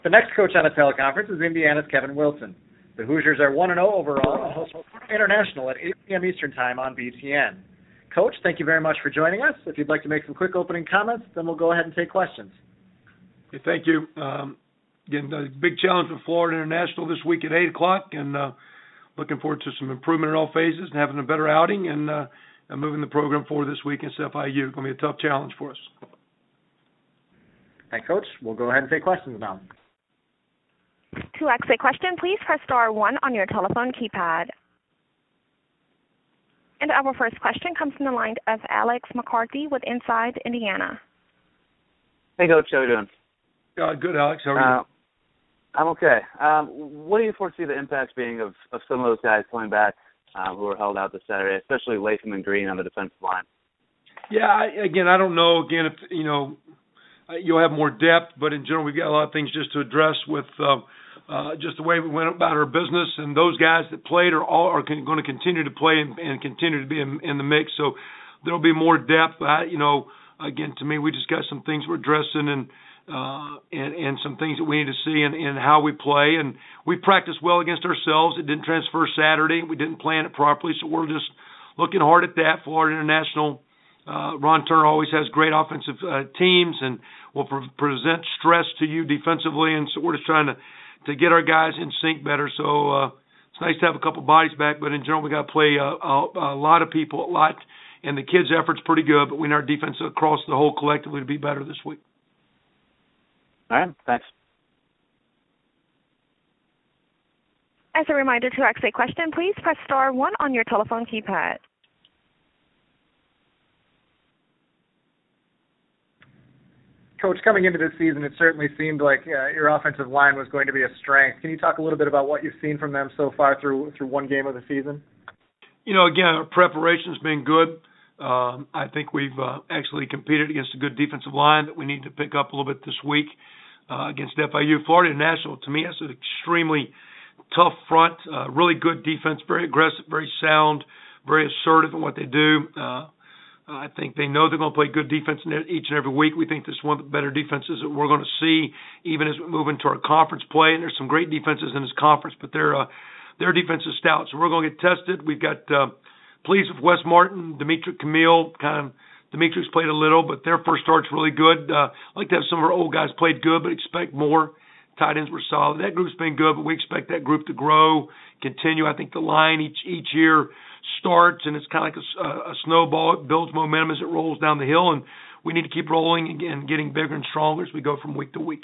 The next coach on the teleconference is Indiana's Kevin Wilson. The Hoosiers are 1-0 overall and host International at 8 p.m. Eastern Time on BTN. Coach, thank you very much for joining us. If you'd like to make some quick opening comments, then we'll go ahead and take questions. Hey, thank you. Again, the big challenge for Florida International this week at 8 o'clock, and looking forward to some improvement in all phases and having a better outing and moving the program forward this week against FIU. It's going to be a tough challenge for us. Thanks, Coach. We'll go ahead and take questions now. To ask a question, please press star 1 on your telephone keypad. And our first question comes from the line of Alex McCarthy with Inside Indiana. Hey, Coach. How are you doing? Good, Alex. How are you? I'm okay. What do you foresee the impacts being of some of those guys coming back who were held out this Saturday, especially Latham and Green on the defensive line? Yeah, I don't know. Again, if you'll have more depth, but in general, we've got a lot of things just to address with just the way we went about our business, and those guys that played are going to continue to play and continue to be in the mix. So there'll be more depth. Again, to me, we just got some things we're addressing and some things that we need to see in how we play. And we practiced well against ourselves. It didn't transfer Saturday. We didn't plan it properly, so we're just looking hard at that. Florida International, Ron Turner always has great offensive teams and will present stress to you defensively, and so we're just trying to get our guys in sync better. So it's nice to have a couple bodies back, but in general we got to play a lot of people a lot, and the kids' effort's pretty good, but we need our defense across the whole collectively to be better this week. All right, thanks. As a reminder, to ask a question, please press star 1 on your telephone keypad. Coach, coming into this season, it certainly seemed like your offensive line was going to be a strength. Can you talk a little bit about what you've seen from them so far through one game of the season? Again, our preparation's been good. I think we've actually competed against a good defensive line that we need to pick up a little bit this week against FIU. Florida International, to me, that's an extremely tough front, really good defense, very aggressive, very sound, very assertive in what they do. I think they know they're going to play good defense each and every week. We think this is one of the better defenses that we're going to see even as we move into our conference play. And there's some great defenses in this conference, but their defense is stout. So we're going to get tested. We've got pleased with Wes Martin, Demetric Camille. Demetric's played a little, but their first start's really good. I'd like to have some of our old guys played good, but expect more. Tight ends were solid. That group's been good, but we expect that group to grow, continue. I think the line each year starts, and it's kind of like a snowball. It builds momentum as it rolls down the hill, and we need to keep rolling and getting bigger and stronger as we go from week to week.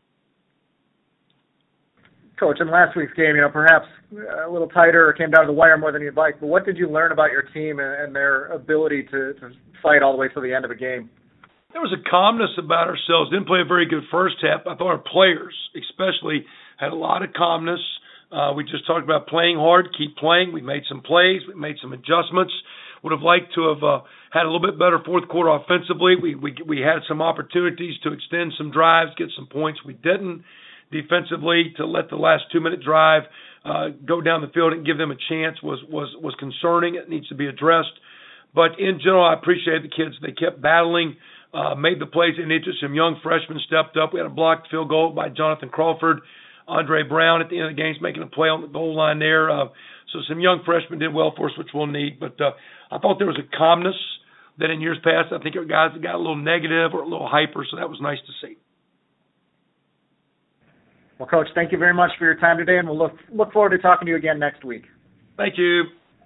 Coach, in last week's game, perhaps a little tighter or came down to the wire more than you'd like, but what did you learn about your team and their ability to fight all the way to the end of a game? There was a calmness about ourselves. Didn't play a very good first half. I thought our players especially had a lot of calmness. We just talked about playing hard, keep playing. We made some plays. We made some adjustments. Would have liked to have had a little bit better fourth quarter offensively. We had some opportunities to extend some drives, get some points. We didn't. Defensively, to let the last 2-minute drive go down the field and give them a chance was concerning. It needs to be addressed. But in general, I appreciate the kids. They kept battling, made the plays they needed. Some young freshmen stepped up. We had a blocked field goal by Jonathan Crawford. Andre Brown at the end of the game is making a play on the goal line there. So some young freshmen did well for us, which we'll need. But I thought there was a calmness that in years past, I think our guys got a little negative or a little hyper, so that was nice to see. Well, Coach, thank you very much for your time today, and we'll look forward to talking to you again next week. Thank you.